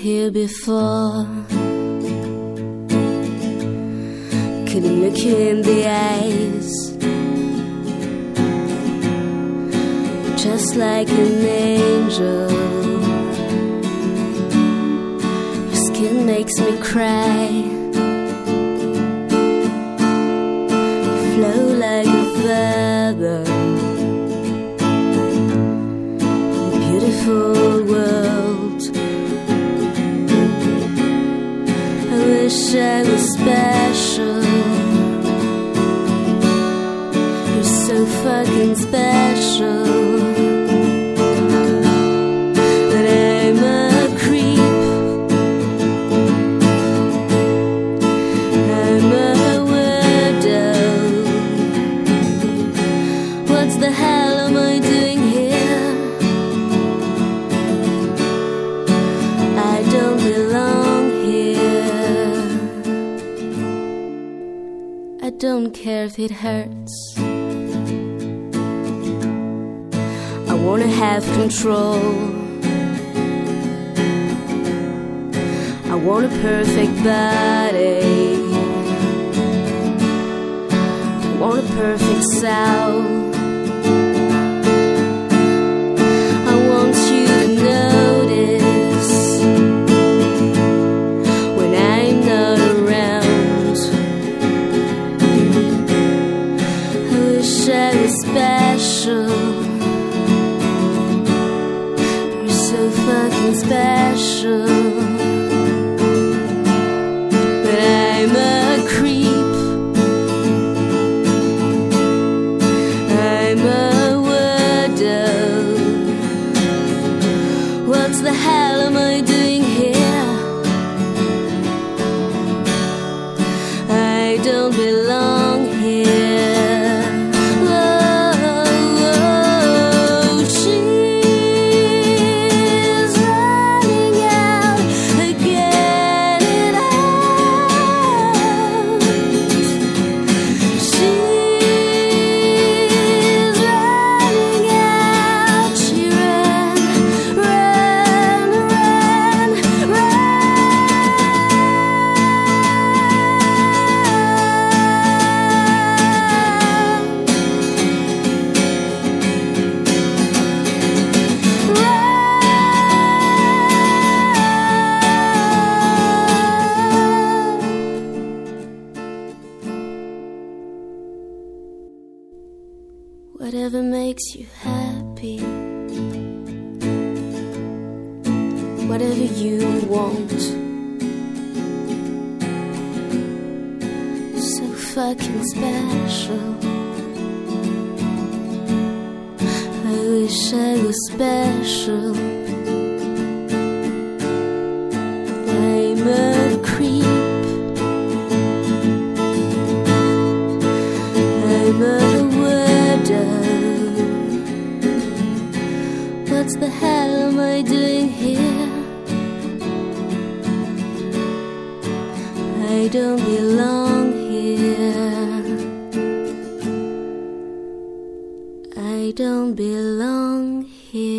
here before. Couldn't look you in the eyes, just like an angel. Your skin makes me cry. You flow like a feather in a beautiful world. I wish I was special. You're so fucking special. But I'm a creep. I'm a weirdo. What the hell am I doing here? I don't belong here. I don't care if it hurts. I wanna have control. I want a perfect body. I want a perfect soul. I want you to notice when I'm not around. I wish I was special. You're so fucking special. But I'm a creep. I'm a weirdo. What the hell am I doing here? I don't belong here. Whoa, she's running out again and out. She's running out. She ran, ran, ran, ran. Whatever makes you happy, whatever you want. So fucking special. I wish I was special. I'm a creep. I'm a weirdo. What the hell am I doing here? I don't belong here. I don't belong here.